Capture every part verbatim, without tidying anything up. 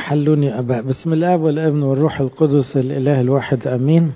حلوني أباء. بسم الله والابن والروح القدس الإله الواحد أمين.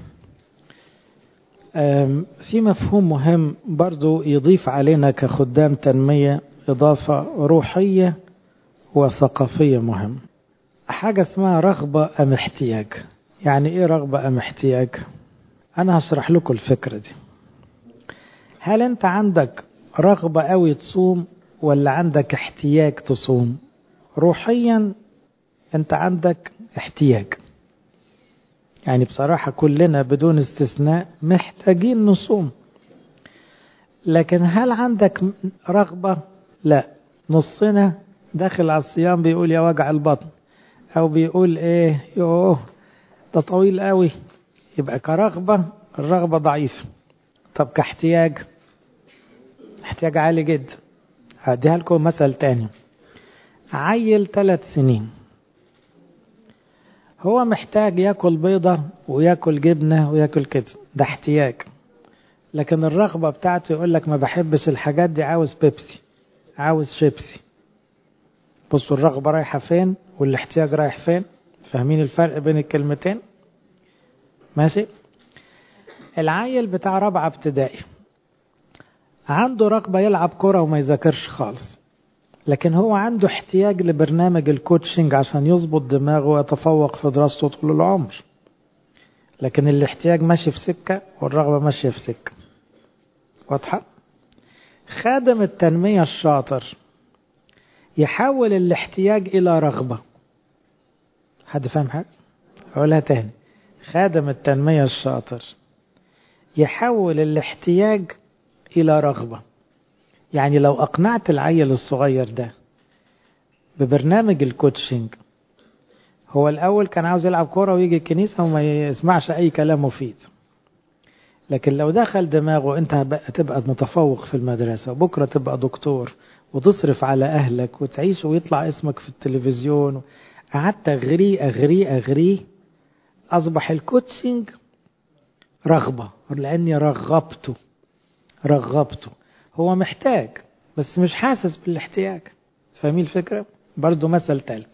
في مفهوم مهم برضو يضيف علينا كخدام تنمية إضافة روحية وثقافية مهم، حاجة اسمها رغبة أم احتياج. يعني إيه رغبة أم احتياج؟ أنا هشرح لكم الفكرة دي. هل أنت عندك رغبة قوي تصوم ولا عندك احتياج تصوم؟ روحيا أنت عندك احتياج، يعني بصراحة كلنا بدون استثناء محتاجين نصوم، لكن هل عندك رغبة؟ لا، نصنا داخل على الصيام بيقول يا وجع البطن، أو بيقول إيه يوه ده طويل قوي، يبقى كرغبة الرغبة ضعيفة. طب كاحتياج، احتياج عالي جدا. هديها لكم مثل تاني. عيل ثلاث سنين هو محتاج ياكل بيضة وياكل جبنة وياكل كده، ده احتياج. لكن الرغبة بتاعته يقول لك ما بحبش الحاجات دي، عاوز بيبسي، عاوز شيبسي. بصوا الرغبة رايحة فين والاحتياج رايح فين. فاهمين الفرق بين الكلمتين؟ ماشي. العيل بتاع رابعة ابتدائي عنده رغبة يلعب كرة وما يذاكرش خالص، لكن هو عنده احتياج لبرنامج الكوتشنج عشان يظبط دماغه ويتفوق في دراسته طول العمر. لكن الاحتياج ماشي في سكة والرغبة ماشية في سكة. واضحة؟ خادم التنمية الشاطر يحول الاحتياج إلى رغبة. حد فاهم حاجة؟ أقولها تاني. خادم التنمية الشاطر يحول الاحتياج إلى رغبة. يعني لو أقنعت العيل الصغير ده ببرنامج الكوتشنج، هو الأول كان عاوز يلعب كورة ويجي الكنيسة وما يسمعش أي كلام مفيد، لكن لو دخل دماغه أنت هتبقى متفوق في المدرسة وبكرة تبقى دكتور وتصرف على أهلك وتعيش ويطلع اسمك في التلفزيون، قعدت أغريه أغريه أغريه، أصبح الكوتشنج رغبة، لأني رغبته رغبته هو محتاج بس مش حاسس بالاحتياج. فاهمين الفكرة؟ برضو مثل ثالث.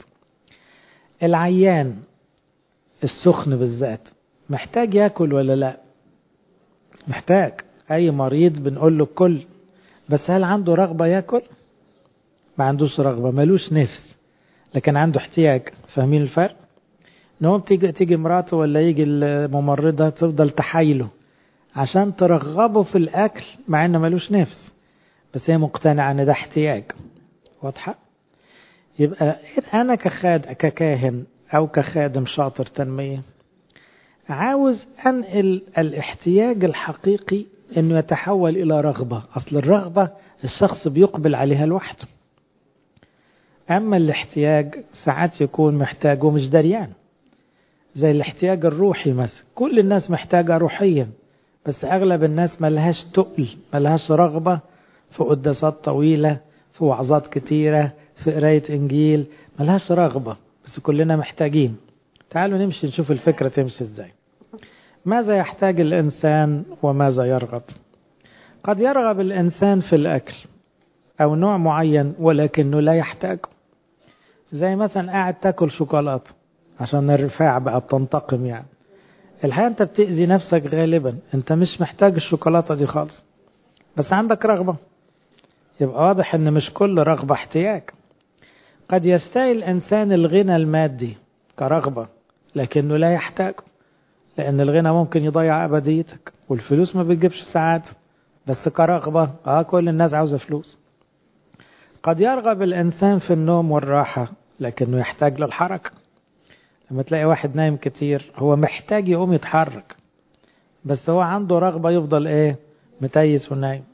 العيان السخن بالذات محتاج ياكل ولا لا؟ محتاج. أي مريض بنقول له كل، بس هل عنده رغبة ياكل؟ ما عندوش رغبة، ملوش نفس، لكن عنده احتياج. فاهمين الفرق؟ نوم تيجي تيجي مراته ولا يجي الممرضة تفضل تحايله عشان ترغبه في الأكل مع إنه ملوش نفس، بس هي مقتنعة إن ده احتياج. واضحة؟ يبقى أنا كخاد ككاهن أو كخادم شاطر تنمية عاوز أنقل الاحتياج الحقيقي إنه يتحول إلى رغبة. أصل الرغبة الشخص بيقبل عليها لوحده، أما الاحتياج ساعات يكون محتاج ومش دريان. زي الاحتياج الروحي مثلا، كل الناس محتاجة روحيا، بس أغلب الناس ملهاش تقل، ملهاش رغبة في قداسات طويلة، في وعظات كتيرة، في قراية إنجيل، ملهاش رغبة، بس كلنا محتاجين. تعالوا نمشي نشوف الفكرة تمشي إزاي. ماذا يحتاج الإنسان وماذا يرغب؟ قد يرغب الإنسان في الأكل أو نوع معين ولكنه لا يحتاجه. زي مثلا قاعد تاكل شوكولاتة عشان الرفاع بقى بتنتقم، يعني الحقيقة أنت بتأذي نفسك غالبا، أنت مش محتاج الشوكولاتة دي خالص، بس عندك رغبة. يبقى واضح أن مش كل رغبة احتياج. قد يستاهل الإنسان الغنى المادي كرغبة لكنه لا يحتاجه، لأن الغنى ممكن يضيع أبديتك، والفلوس ما بتجيبش سعادة، بس كرغبة آه كل الناس عاوزة فلوس. قد يرغب الإنسان في النوم والراحة لكنه يحتاج للحركة. لما تلاقي واحد نايم كتير هو محتاج يقوم يتحرك، بس هو عنده رغبة يفضل ايه متيس ونايم.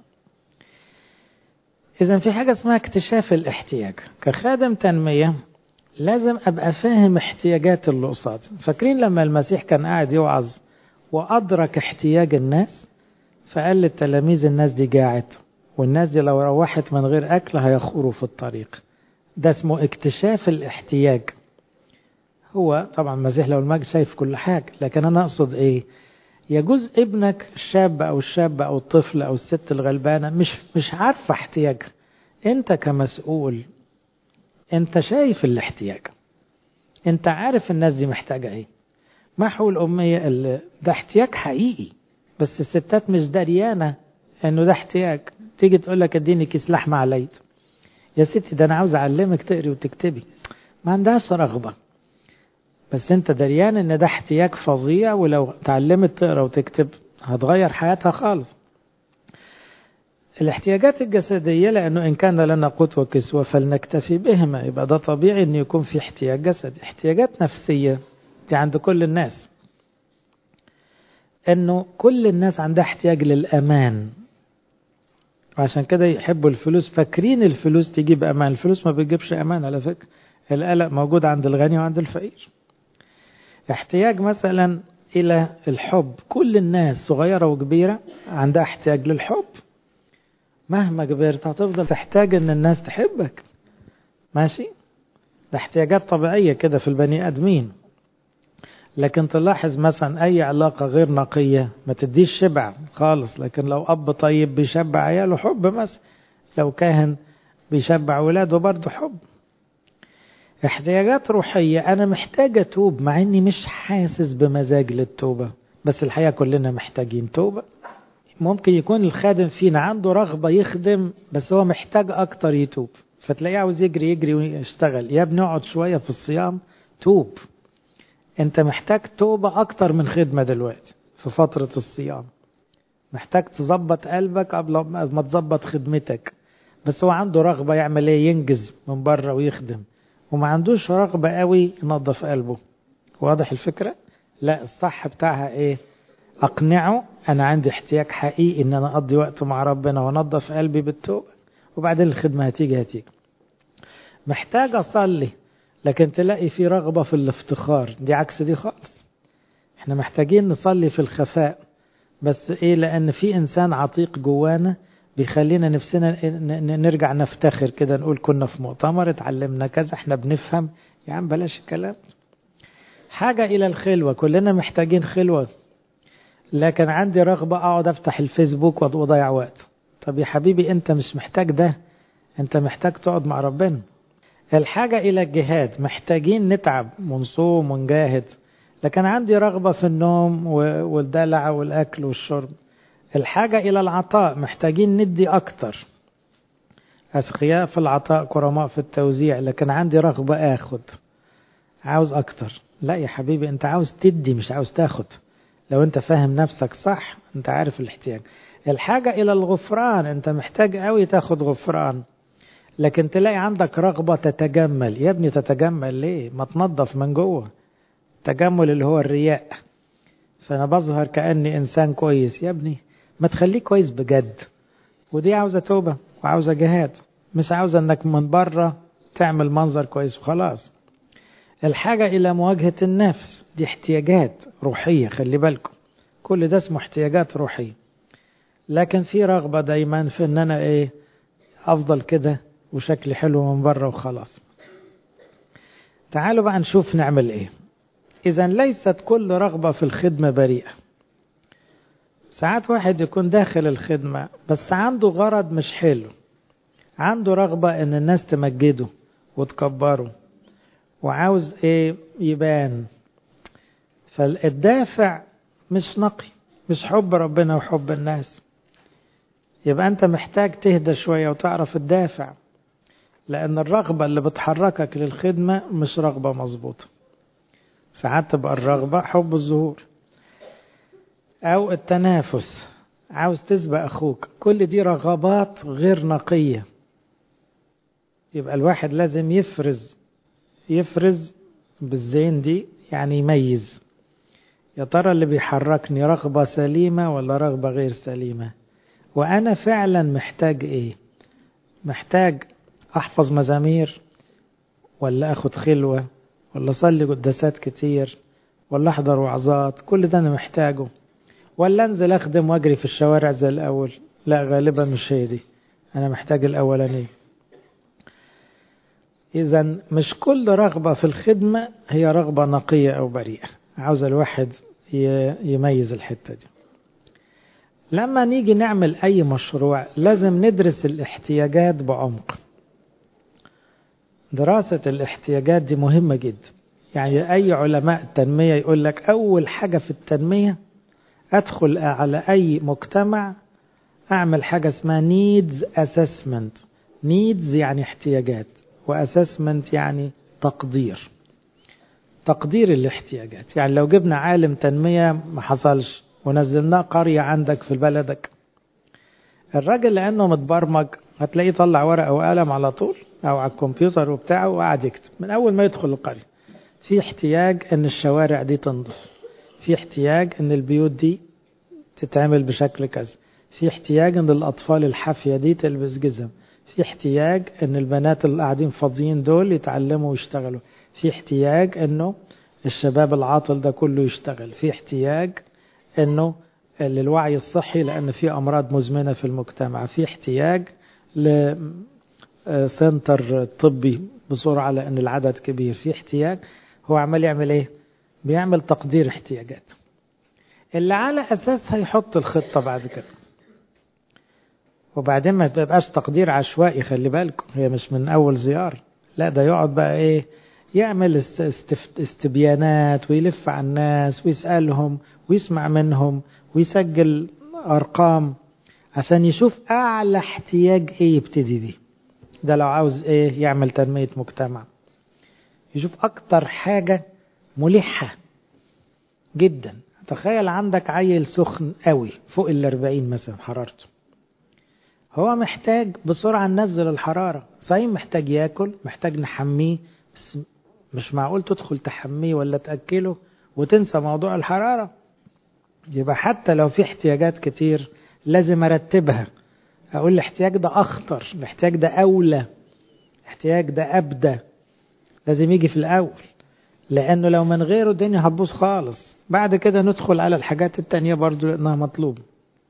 إذن في حاجة اسمها اكتشاف الاحتياج. كخادم تنمية لازم أبقى فاهم احتياجات اللي قصاد. فاكرين لما المسيح كان قاعد يوعظ وأدرك احتياج الناس، فقال للتلاميذ الناس دي جاعت، والناس دي لو روحت من غير أكل هيخوروا في الطريق. ده اسمه اكتشاف الاحتياج. هو طبعا المسيح لو المجد شايف كل حاجة، لكن أنا أقصد إيه؟ يجوز ابنك الشاب أو الشاب أو الطفل أو الست الغلبانة مش مش عارفة احتياجها. أنت كمسؤول أنت شايف الاحتياج، انت عارف الناس دي محتاجة ايه. محو الأمية اللي ده احتياج حقيقي، بس الستات مش دريانة انه ده احتياج. تيجي تقول لك اديني كيس لحمة على العيد، يا ستي ده انا عاوز اعلمك تقري وتكتبي، ما عندهاش رغبة. بس انت دريان ان ده احتياج فظيع، ولو تعلمت تقرا وتكتب هتغير حياتها خالص. الاحتياجات الجسدية لانه ان كان لنا قوت وكسوة فلنكتفي بهما، يبقى ده طبيعي ان يكون في احتياج جسدي. احتياجات نفسية دي عند كل الناس، انه كل الناس عندها احتياج للامان، وعشان كده يحبوا الفلوس، فاكرين الفلوس تجيب امان. الفلوس ما بتجيبش امان على فكرة، القلق موجود عند الغني وعند الفقير. احتياج مثلا الى الحب، كل الناس صغيرة وكبيرة عندها احتياج للحب. مهما كبرت هتفضل تحتاج ان الناس تحبك، ماشي؟ ده احتياجات طبيعية كده في البني ادمين. لكن تلاحظ مثلا اي علاقة غير نقية ما تديش شبع خالص. لكن لو اب طيب بيشبع عياله حب مثلا، لو كاهن بيشبع ولاده برضه حب. احتياجات روحية، انا محتاج اتوب مع اني مش حاسس بمزاج للتوبة، بس الحقيقة كلنا محتاجين توبة. ممكن يكون الخادم فينا عنده رغبة يخدم، بس هو محتاج اكتر يتوب، فتلاقيه عاوز يجري يجري ويشتغل. يا ابني اقعد شوية في الصيام، توب. انت محتاج توبة اكتر من خدمة دلوقتي في فترة الصيام. محتاج تظبط قلبك قبل ما تظبط خدمتك. بس هو عنده رغبة يعمل ايه؟ ينجز من بره ويخدم، وما عندوش رغبة قوي ينظف قلبه. واضح الفكرة؟ لا، الصح بتاعها ايه؟ اقنعه انا عندي احتياج حقيقي ان انا اقضي وقت مع ربنا وانظف قلبي بالتوبة، وبعدين الخدمة هتيجي هتيجي. محتاج اصلي، لكن تلاقي في رغبة في الافتخار، دي عكس دي خالص. احنا محتاجين نصلي في الخفاء، بس ايه؟ لان في انسان عتيق جوانا بيخلينا نفسنا نرجع نفتخر كده، نقول كنا في مؤتمر اتعلمنا كذا، احنا بنفهم. يا عم بلاش الكلام. حاجة الى الخلوة، كلنا محتاجين خلوة، لكن عندي رغبة اقعد افتح الفيسبوك واضيع وقت. طب يا حبيبي انت مش محتاج ده، انت محتاج تقعد مع ربنا. الحاجة الى الجهاد، محتاجين نتعب ونصوم ونجاهد، لكن عندي رغبة في النوم والدلع والأكل والشرب. الحاجة إلى العطاء، محتاجين ندي أكتر، أسخياء في العطاء كرماء في التوزيع، لكن عندي رغبة أخد، عاوز أكتر. لا يا حبيبي، أنت عاوز تدي مش عاوز تاخد. لو أنت فاهم نفسك صح أنت عارف الاحتياج. الحاجة إلى الغفران، أنت محتاج قوي تاخد غفران، لكن تلاقي عندك رغبة تتجمل. يا ابني تتجمل ليه؟ ما تنظف من جوه. تجمل اللي هو الرياء، فأنا بظهر كأني إنسان كويس. يا ابني ما تخليك كويس بجد. ودي عاوزة توبة وعاوزة جهاد، مش عاوزة أنك من بره تعمل منظر كويس وخلاص. الحاجة إلى مواجهة النفس، دي احتياجات روحية، خلي بالكم كل ده اسمه احتياجات روحية. لكن في رغبة دايما في أن أنا إيه؟ أفضل كده وشكلي حلو من بره وخلاص. تعالوا بقى نشوف نعمل إيه. إذا ليست كل رغبة في الخدمة بريئة. ساعات واحد يكون داخل الخدمة بس عنده غرض مش حلو، عنده رغبة ان الناس تمجده وتكبره، وعاوز ايه؟ يبان. فالدافع مش نقي، مش حب ربنا وحب الناس. يبقى انت محتاج تهدى شوية وتعرف الدافع، لان الرغبة اللي بتحركك للخدمة مش رغبة مظبوطة. ساعات تبقى الرغبة حب الظهور أو التنافس، عاوز تسبق أخوك، كل دي رغبات غير نقية. يبقى الواحد لازم يفرز يفرز بالزين دي، يعني يميز. يا ترى اللي بيحركني رغبة سليمة ولا رغبة غير سليمة؟ وأنا فعلا محتاج إيه؟ محتاج أحفظ مزامير، ولا أخد خلوة، ولا أصلي قداسات كتير، ولا أحضر وعظات؟ كل ده أنا محتاجه. ولا أنزل أخدم وأجري في الشوارع زي الأول؟ لا، غالبا مش هي دي. أنا محتاج الأولانية. إذا مش كل رغبة في الخدمة هي رغبة نقية أو بريئة. عاوز الواحد يميز الحتة دي. لما نيجي نعمل أي مشروع لازم ندرس الاحتياجات بعمق. دراسة الاحتياجات دي مهمة جدا. يعني أي علماء التنمية يقول لك أول حاجة في التنمية أدخل على أي مجتمع أعمل حاجة اسمها needs assessment. needs يعني احتياجات، وassessment يعني تقدير. تقدير الاحتياجات، يعني لو جبنا عالم تنمية ما حصلش ونزلناه قرية عندك في بلدك، الراجل لأنه متبرمج هتلاقيه طلع ورقة وقلم على طول أو على الكمبيوتر وبتاعه وقاعد يكتب من أول ما يدخل القرية. في احتياج أن الشوارع دي تنظف، في احتياج أن البيوت دي تتعمل بشكل كذا، في احتياج أن الأطفال الحافية دي تلبس جزم، في احتياج أن البنات اللي قاعدين فاضيين دول يتعلموا ويشتغلوا، في احتياج أنه الشباب العاطل ده كله يشتغل، في احتياج أنه للوعي الصحي لأن في أمراض مزمنة في المجتمع، في احتياج لسنتر طبي بسرعة لأن العدد كبير، في احتياج. هو عمال يعمل ايه؟ بيعمل تقدير احتياجات اللي على أساسها يحط الخطة بعد كده. وبعدين ما تبقاش تقدير عشوائي، خلي بالكم هي مش من أول زيارة، لا ده يقعد بقى ايه يعمل استبيانات ويلف على الناس ويسألهم ويسمع منهم ويسجل أرقام عشان يشوف أعلى احتياج ايه يبتدي بيه. ده لو عاوز ايه يعمل تنمية مجتمع، يشوف أكتر حاجة ملحة جدا. تخيل عندك عيل سخن قوي فوق الأربعين مثلا حرارته، هو محتاج بسرعة ننزل الحرارة، صحيح محتاج ياكل، محتاج نحميه، بس مش معقول تدخل تحميه ولا تأكله وتنسى موضوع الحرارة. يبقى حتى لو في احتياجات كتير لازم أرتبها، أقول الاحتياج ده أخطر، الاحتياج ده أولى، الاحتياج ده أبدى، لازم يجي في الأول، لأنه لو من غيره الدنيا هتبوظ خالص. بعد كده ندخل على الحاجات التانية برضو لأنها مطلوبة.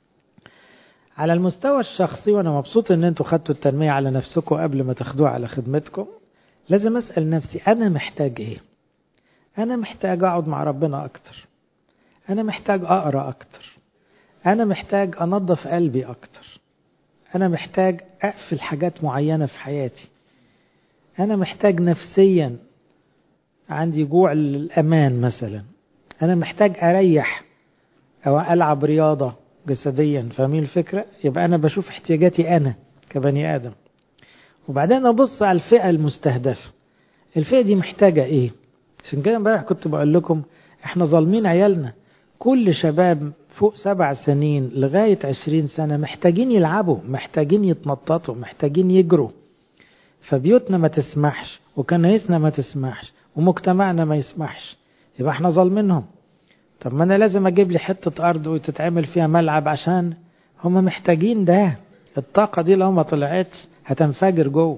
على المستوى الشخصي، وأنا مبسوط أن أنتوا خدتوا التنمية على نفسكم قبل ما تاخدوها على خدمتكم، لازم أسأل نفسي أنا محتاج إيه؟ أنا محتاج أقعد مع ربنا أكتر، أنا محتاج أقرأ أكتر، أنا محتاج أنظف قلبي أكتر، أنا محتاج أقفل حاجات معينة في حياتي، أنا محتاج نفسيا عندي جوع للأمان مثلا، أنا محتاج أريح أو ألعب رياضة جسديا. فاهمين الفكرة؟ يبقى أنا بشوف احتياجاتي أنا كبني آدم، وبعدين أبص على الفئة المستهدفة، الفئة دي محتاجة إيه. عشان كده امبارح كنت بقول لكم إحنا ظالمين عيالنا. كل شباب فوق سبع سنين لغاية عشرين سنة محتاجين يلعبوا، محتاجين يتنططوا، محتاجين يجروا، فبيوتنا ما تسمحش وكنايسنا ما تسمحش ومجتمعنا ما يسمحش، يبقى احنا ظالمينهم. طب ما انا لازم اجيب لي حتة ارض وتتعمل فيها ملعب عشان هم محتاجين ده. الطاقة دي لو ما طلعتش هتنفجر جوه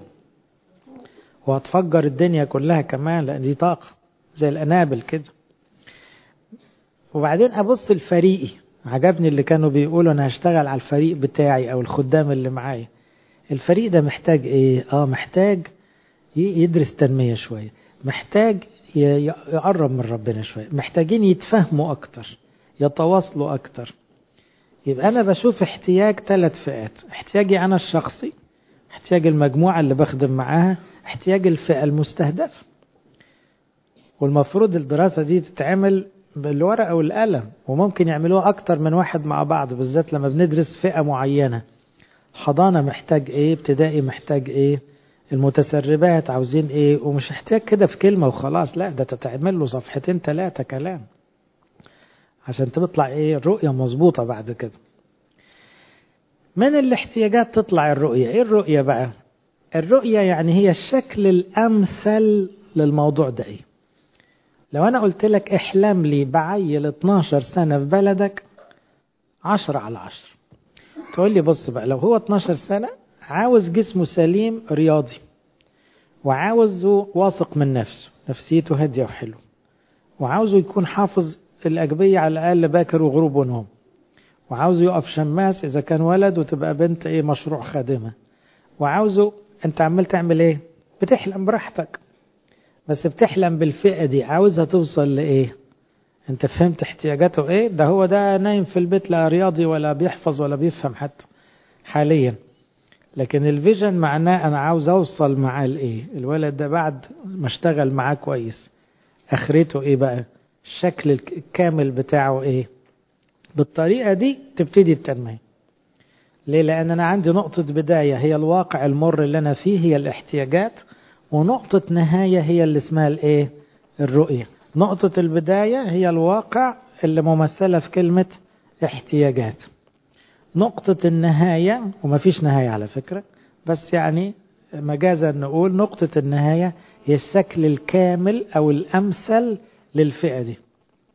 وهتفجر الدنيا كلها كمان، لان دي طاقة زي الانابل كده. وبعدين ابص الفريقي، عجبني اللي كانوا بيقولوا انا هشتغل على الفريق بتاعي او الخدام اللي معايا. الفريق ده محتاج ايه؟ اه محتاج يدرس تنمية شوية، محتاج يقرب من ربنا شوية، محتاجين يتفهموا أكتر، يتواصلوا أكتر. يبقى أنا بشوف احتياج ثلاث فئات: احتياجي أنا الشخصي، احتياج المجموعة اللي بخدم معاها، احتياج الفئة المستهدفة. والمفروض الدراسة دي تتعمل بالورقة والقلم، وممكن يعملوها أكتر من واحد مع بعض، بالذات لما بندرس فئة معينة. حضانة محتاج ايه، ابتدائي محتاج ايه، المتسربات عاوزين ايه. ومش احتاج كده في كلمة وخلاص، لا ده تتعمل له صفحتين ثلاثة كلام عشان تطلع ايه الرؤية مظبوطة. بعد كده من الاحتياجات تطلع الرؤية. ايه الرؤية بقى؟ الرؤية يعني هي الشكل الامثل للموضوع ده. ايه لو انا قلت لك احلم لي بعيل اتناشر سنة في بلدك عشرة على عشرة، تقول لي بص بقى، لو هو اتناشر سنة عاوز جسمه سليم رياضي، وعاوزه واثق من نفسه، نفسيته هادية وحلو، وعاوزه يكون حافظ الأجبية على الأقل باكر وغروب ونوم، وعاوزه يقف شماس إذا كان ولد وتبقى بنت إيه مشروع خادمة، وعاوزه. أنت عمال تعمل إيه؟ بتحلم براحتك، بس بتحلم بالفئة دي، عاوزها توصل لإيه؟ أنت فهمت احتياجاته إيه؟ ده هو ده نايم في البيت لا رياضي ولا بيحفظ ولا بيفهم حتى حاليا. لكن الفيجن معناه أنا عاوز أوصل معاه لإيه؟ الولد ده بعد ما اشتغل معاه كويس اخرته ايه بقى؟ الشكل الكامل بتاعه ايه؟ بالطريقة دي تبتدي التنمية. ليه؟ لان انا عندي نقطة بداية هي الواقع المر اللي انا فيه، هي الاحتياجات، ونقطة نهاية هي اللي اسمها الايه؟ الرؤية. نقطة البداية هي الواقع اللي ممثلة في كلمة احتياجات. نقطة النهاية، ومفيش نهاية على فكرة، بس يعني مجازا نقول نقطة النهاية هي الشكل الكامل أو الأمثل للفئة دي.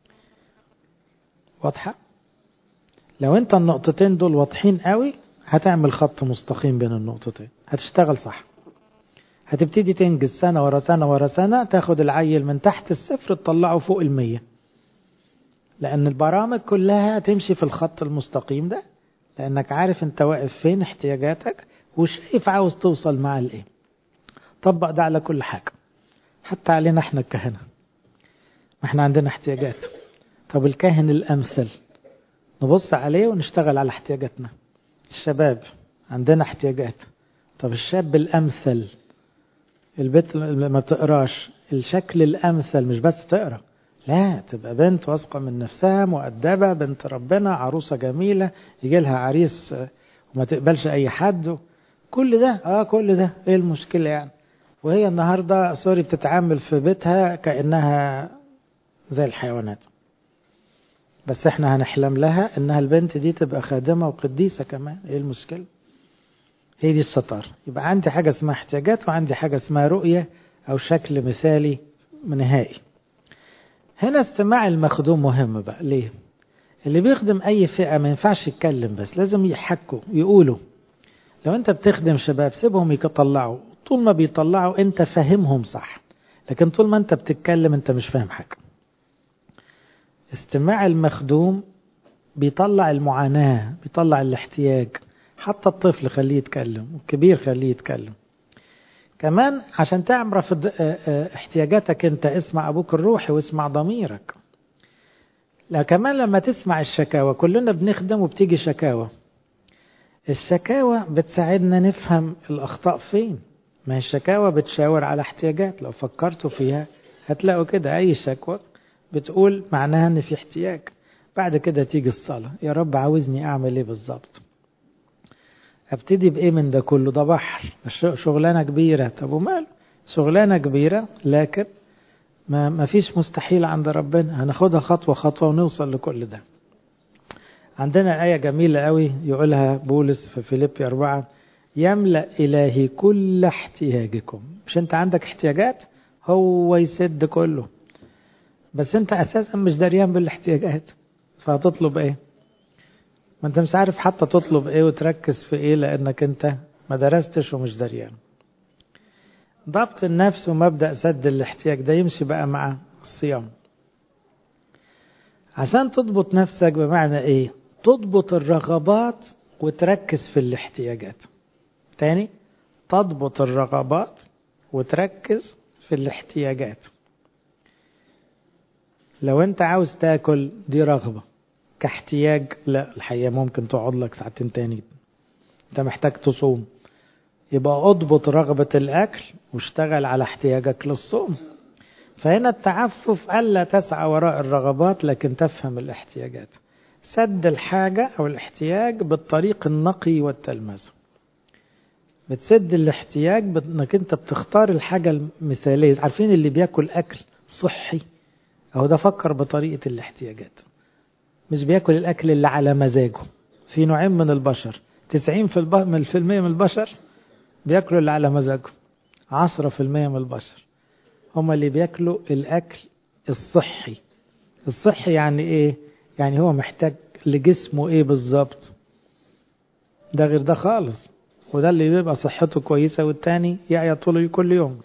واضحة؟ لو انت النقطتين دول واضحين قوي هتعمل خط مستقيم بين النقطتين، هتشتغل صح، هتبتدي تنجز سنة ورا سنة ورا سنة، تاخد العيل من تحت الصفر تطلعه فوق المية، لأن البرامج كلها تمشي في الخط المستقيم ده، لأنك عارف انت واقف فين، احتياجاتك، وشايف عاوز توصل مع الايه. طبق ده على كل حاجة، حتى علينا احنا الكهنة، ما احنا عندنا احتياجات. طب الكاهن الأمثل نبص عليه ونشتغل على احتياجاتنا. الشباب عندنا احتياجات، طب الشاب الأمثل، البنت ما بتقراش، الشكل الأمثل مش بس تقرأ، لا، تبقى بنت واثقة من نفسها، مؤدبة، بنت ربنا، عروسة جميلة، يجي لها عريس وما تقبلش أي حد. كل ده اه كل ده ايه المشكلة يعني؟ وهي النهاردة سوري بتتعامل في بيتها كأنها زي الحيوانات، بس احنا هنحلم لها انها البنت دي تبقى خادمة وقديسة كمان. ايه المشكلة؟ هي دي الستار. يبقى عندي حاجة اسمها احتياجات، وعندي حاجة اسمها رؤية او شكل مثالي نهائي. هنا استماع المخدوم مهم بقى. ليه؟ اللي بيخدم اي فئة ما ينفعش يتكلم بس، لازم يحكوا يقولوا. لو انت بتخدم شباب سيبهم يطلعوا، طول ما بيطلعوا انت فاهمهم صح، لكن طول ما انت بتتكلم انت مش فاهم حاجة. استماع المخدوم بيطلع المعاناة، بيطلع الاحتياج. حتى الطفل خليه يتكلم، والكبير خليه يتكلم. كمان عشان تعرف احتياجاتك انت اسمع ابوك الروحي واسمع ضميرك. لا كمان لما تسمع الشكاوى، كلنا بنخدم وبتيجي شكاوى، الشكاوى بتساعدنا نفهم الأخطاء فين. ما هي الشكاوى بتشاور على احتياجات، لو فكرتوا فيها هتلاقوا كده أي شكوى بتقول معناها ان في احتياج. بعد كده تيجي الصلاة، يا رب عاوزني اعمل ايه بالظبط؟ ابتدي بايه من ده كله؟ ده بحر، شغلانة كبيرة. طب وماله؟ شغلانة كبيرة، لكن ما, ما فيش مستحيل عند ربنا، هناخدها خطوة خطوة ونوصل لكل ده. عندنا آية جميلة قوي يقولها بولس في فيليبي أربعة: يملأ إلهي كل احتياجكم. مش انت عندك احتياجات؟ هو يسد كله، بس انت اساسا مش دريان بالاحتياجات، فهتطلب ايه؟ ما انت مش عارف حتى تطلب ايه وتركز في ايه، لانك انت ما درستش ومش دريان. ضبط النفس ومبدأ سد الاحتياج ده يمشي بقى مع الصيام. عشان تضبط نفسك بمعنى ايه؟ تضبط الرغبات وتركز في الاحتياجات. تاني، تضبط الرغبات وتركز في الاحتياجات. لو انت عاوز تاكل دي رغبة، كاحتياج لا، الحقيقة ممكن تقعد لك ساعتين تاني. انت محتاج تصوم، يبقى اضبط رغبة الاكل واشتغل على احتياجك للصوم. فهنا التعفف ألا تسعى وراء الرغبات لكن تفهم الاحتياجات. سد الحاجة او الاحتياج بالطريق النقي والتلمذ. بتسد الاحتياج بانك انت بتختار الحاجة المثالية. عارفين اللي بياكل اكل صحي اهو ده فكر بطريقة الاحتياجات، مش بياكل الاكل اللي على مزاجه. في نوعين من البشر، تسعين في المية من البشر بياكلوا اللي على مزاجه، عشرة في المية من البشر هم اللي بياكلوا الاكل الصحي. الصحي يعني ايه؟ يعني هو محتاج لجسمه ايه بالظبط، ده غير ده خالص. وده اللي بيبقى صحته كويسة والتاني يعيا طول كل يوم.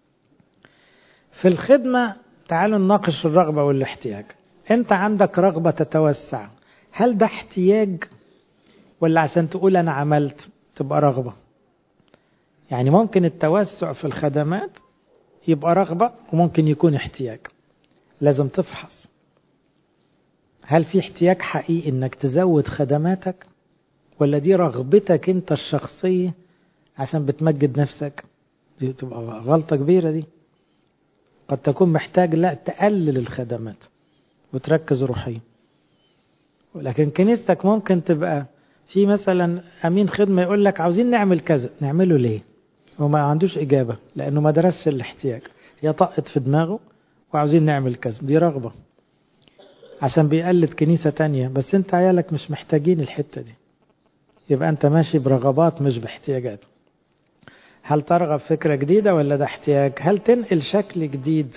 في الخدمة تعالوا نناقش الرغبة والاحتياج. انت عندك رغبة تتوسع، هل ده احتياج ولا عشان تقول انا عملت تبقى رغبة؟ يعني ممكن التوسع في الخدمات يبقى رغبة وممكن يكون احتياج. لازم تفحص هل في احتياج حقيقي انك تزود خدماتك، ولا دي رغبتك انت الشخصية عشان بتمجد نفسك. دي تبقى غلطة كبيرة دي. قد تكون محتاج لا تقلل الخدمات وتركز روحيا. ولكن كنيستك ممكن تبقى في مثلا أمين خدمة يقول لك عاوزين نعمل كذا، نعمله ليه؟ وما عندوش إجابة لأنه ما درسش الاحتياج، هي طقت في دماغه وعاوزين نعمل كذا، دي رغبة عشان بيقلد كنيسة تانية، بس انت عيالك مش محتاجين الحتة دي، يبقى انت ماشي برغبات مش باحتياجات. هل ترغب فكرة جديدة ولا ده احتياج؟ هل تنقل شكل جديد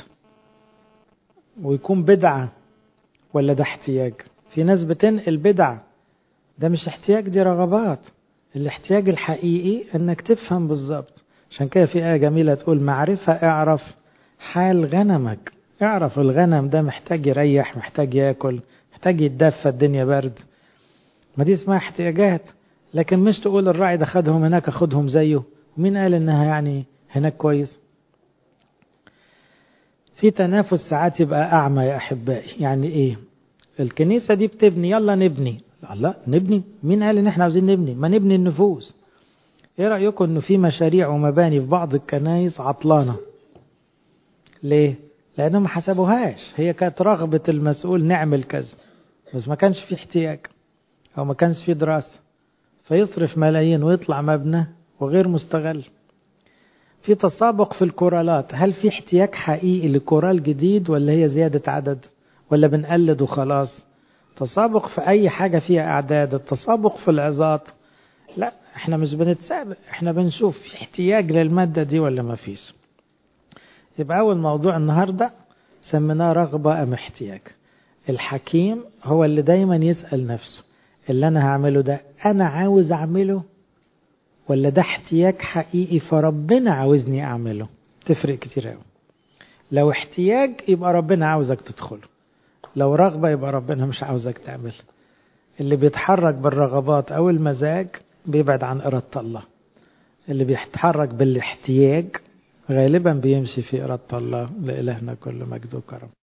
ويكون بدعة ولا ده احتياج؟ في ناس بتنقل بدعة، ده مش احتياج، دي رغبات. الاحتياج الحقيقي انك تفهم بالظبط. عشان كده في آية جميلة تقول معرفة اعرف حال غنمك. اعرف الغنم ده محتاج يريح، محتاج ياكل، محتاج يتدفى، الدنيا برد، ما دي اسمها احتياجات. لكن مش تقول الراعي ده خدهم هناك اخدهم زيه، ومين قال انها يعني هناك كويس؟ في تنافس ساعات يبقى اعمى يا احبائي. يعني ايه؟ الكنيسة دي بتبني، يلا نبني. لا نبني، مين قال ان احنا عاوزين نبني؟ ما نبني النفوس. ايه رأيكم انه في مشاريع ومباني في بعض الكنايس عطلانة؟ ليه؟ لانهم ما حسبوهاش، هي كانت رغبة المسؤول نعمل كذا بس ما كانش في احتياج او ما كانش في دراسة، فيصرف ملايين ويطلع مبنى وغير مستغل. في تسابق في الكورالات، هل في احتياج حقيقي لكورال جديد ولا هي زيادة عدد ولا بنقلد وخلاص؟ تسابق في اي حاجة فيها اعداد، التسابق في العظات لا، احنا مش بنتسابق، احنا بنشوف في احتياج للمادة دي ولا ما فيش. يبقى اول موضوع النهاردة سميناه رغبة ام احتياج. الحكيم هو اللي دايما يسأل نفسه، اللي انا هعمله ده انا عاوز اعمله ولا ده احتياج حقيقي فربنا عاوزني اعمله؟ تفرق كتير قوي. لو احتياج يبقى ربنا عاوزك تدخله، لو رغبة يبقى ربنا مش عاوزك تعمل. اللي بيتحرك بالرغبات او المزاج بيبعد عن إرادة الله. اللي بيتحرك بالاحتياج غالبا بيمشي في إرادة الله. لإلهنا كل مجد وكرم.